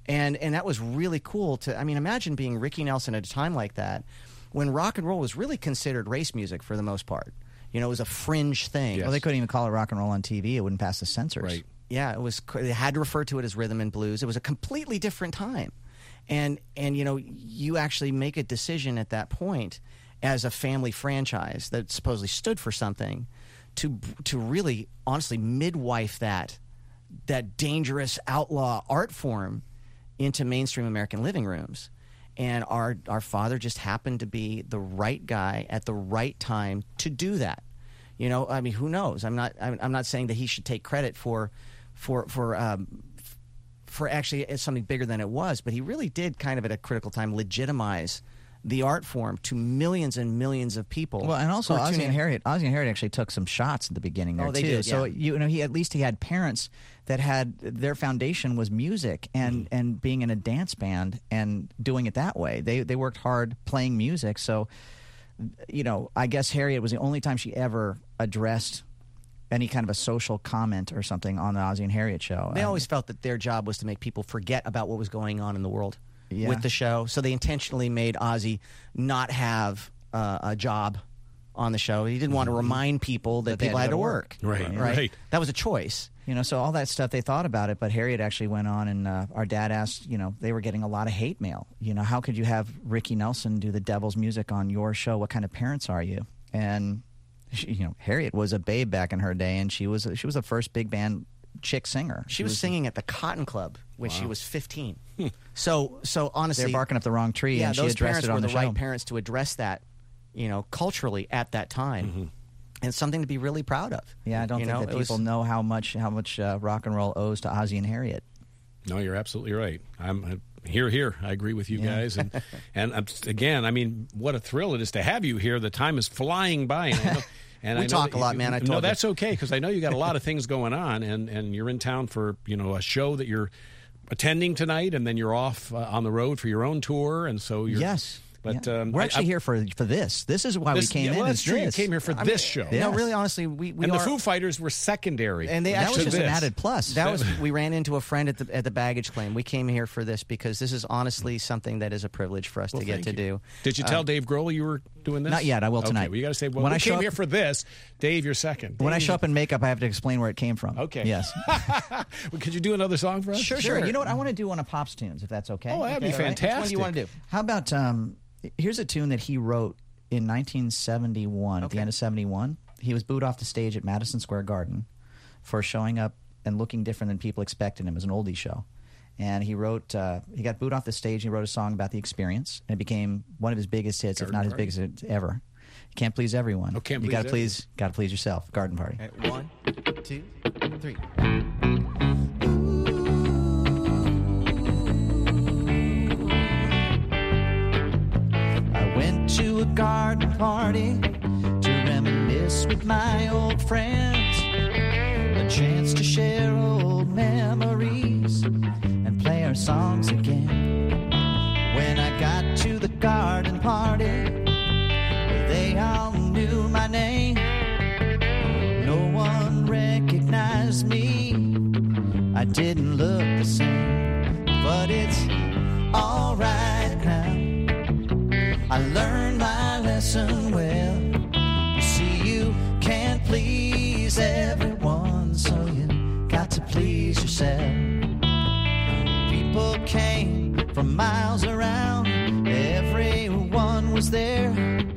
And and that was really cool to, I mean, imagine being Ricky Nelson at a time like that when rock and roll was really considered race music for the most part. You know, it was a fringe thing. Yes. Well, they couldn't even call it rock and roll on T V. It wouldn't pass the censors. Right. Yeah, it was. They had to refer to it as rhythm and blues. It was a completely different time. And, and you know, you actually make a decision at that point as a family franchise that supposedly stood for something to to really, honestly, midwife that that dangerous outlaw art form into mainstream American living rooms. And our our father just happened to be the right guy at the right time to do that. You know, I mean, who knows? I'm not I'm, I'm not saying that he should take credit for for for um, for actually it's something bigger than it was, but he really did kind of at a critical time legitimize the art form to millions and millions of people. Well, and also who were Ozzy tuning and in. Harriet. Ozzy and Harriet actually took some shots at the beginning there Oh, they too. did, So yeah. you know, he at least he had parents that had their foundation was music and Mm-hmm. and being in a dance band and doing it that way. They they worked hard playing music. So you know, I guess Harriet was the only time she ever addressed any kind of a social comment or something on the Ozzy and Harriet show. They Um, always felt that their job was to make people forget about what was going on in the world Yeah. with the show. So they intentionally made Ozzy not have uh, a job on the show. He didn't want to remind people that, That they people had had to to go to work. Right, right. That was a choice. You know, so all that stuff, they thought about it, but Harriet actually went on, and uh, our dad asked, you know, they were getting a lot of hate mail. You know, how could you have Ricky Nelson do the devil's music on your show? What kind of parents are you? And, she, you know, Harriet was a babe back in her day, and she was she was the first big band chick singer. She was singing at the Cotton Club when she was fifteen. so, so honestly, They're barking up the wrong tree, yeah, and she those addressed parents it on were the, the, show. right parents to address that, you know, culturally at that time. Mm-hmm. And something to be really proud of. Yeah, I don't You think know, that it was- people know how much how much uh, rock and roll owes to Ozzy and Harriet. No, you're absolutely right. I'm uh, here, here. I agree with you guys. And and um, again, I mean, what a thrill it is to have you here. The time is flying by. And I know, and We I know talk that a lot, you- man. I no, told you. that's okay because I know you got a lot of things going on, and, and you're in town for you know a show that you're attending tonight, and then you're off uh, on the road for your own tour, and so you're Yes. But Yeah. um, we're I- actually I- here for for this. This is why This, we came yeah, in. well, that's is true. You this. came here for I this mean, show. No, Yes. really, honestly, we, we and the are. Foo Fighters were secondary. And they That actually was just to an this. added plus. That was we ran into a friend at the at the baggage claim. We came here for this because this is honestly something that is a privilege for us Well, to get thank to you. do. Did you tell Dave Grohl you were doing this? Not yet. I will Okay, tonight. well, you got to say, well, When we I show came up- here for this. Dave, you're second. When I show up in makeup, I have to explain where it came from. Okay. Yes. Well, could you do another song for us? Sure, Sure. sure. You know what? I want to do one of Pop's tunes, if that's okay. Oh, that'd be Okay, all right. Which one fantastic. do you want to do? How about um, here's a tune that he wrote in nineteen seventy-one, at the Okay. end of seventy-one. He was booed off the stage at Madison Square Garden for showing up and looking different than people expected him as an oldie show. And he wrote, uh, he got booed off the stage. He wrote a song about the experience, and it became one of his biggest hits, if Garden not his Party? biggest hit ever. You can't please everyone. Oh, Can't you Please gotta please, gotta please yourself. Garden Party. Okay, one, two, three. I went to a garden party to reminisce with my old friends. A chance to share old memories and play our songs again. When I got to the garden party, they all knew my name. No one recognized me. I didn't look the same, but it's all right now. I learned my lesson well. You see, you can't please everyone, so you got to please yourself. People came from miles around, everyone was there.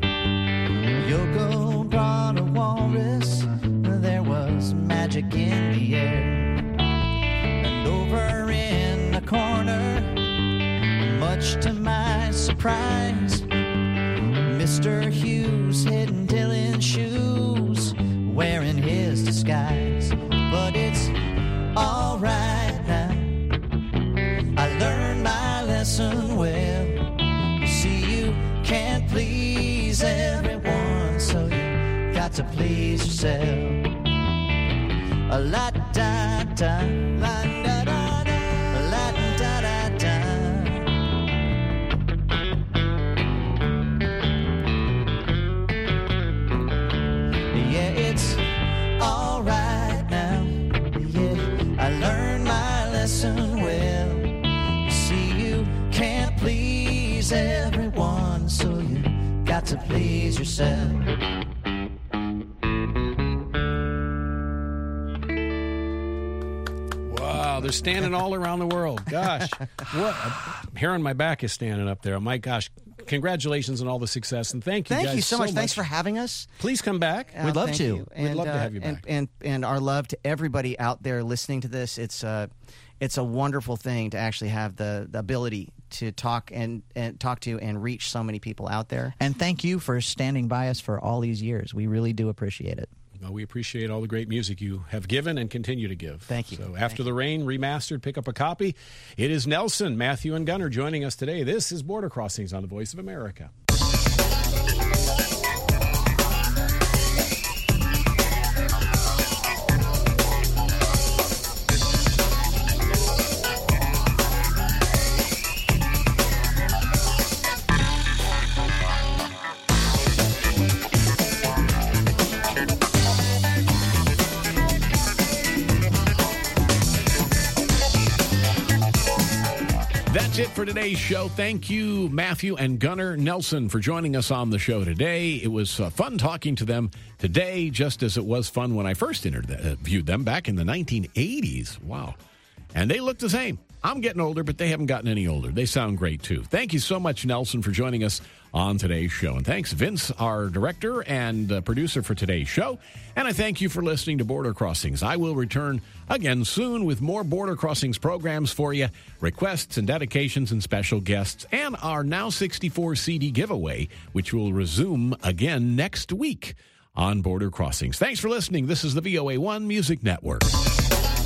Yoko brought a walrus, there was magic in the air. And over in the corner, much to my surprise, Mister Hughes hidden Dylan's shoes, wearing his disguise. But it's all right now. I learned my lesson well. You see, you can't please everyone, so you got to please yourself. A la da da, la da da da, la da da da. Yeah, it's all right now. Yeah, I learned my lesson well. You got to please yourself. Wow, they're standing all around the world. Gosh, what hair on my back is standing up there. My gosh, congratulations on all the success, and thank you Thank guys you so, so much. Thanks for having us. Please come back. Uh, We'd love thank to. you. We'd And, love to uh, have you and, back. And, and our love to everybody out there listening to this. It's a, it's a wonderful thing to actually have the, the ability to talk and, and talk to and reach so many people out there. And thank you for standing by us for all these years. We really do appreciate it. Well, we appreciate all the great music you have given and continue to give. Thank you. So Thank After you. the Rain, remastered, pick up a copy. It is Nelson, Matthew, and Gunnar joining us today. This is Border Crossings on the Voice of America. That's it for today's show. Thank you, Matthew and Gunnar Nelson, for joining us on the show today. It was uh, fun talking to them today, just as it was fun when I first interviewed them back in the nineteen eighties. Wow. And they look the same. I'm getting older, but they haven't gotten any older. They sound great, too. Thank you so much, Nelson, for joining us on today's show. And thanks, Vince, our director and uh, producer for today's show. And I thank you for listening to Border Crossings. I will return again soon with more Border Crossings programs for you, requests and dedications and special guests, and our Now sixty-four C D giveaway, which will resume again next week on Border Crossings. Thanks for listening. This is the V O A one Music Network.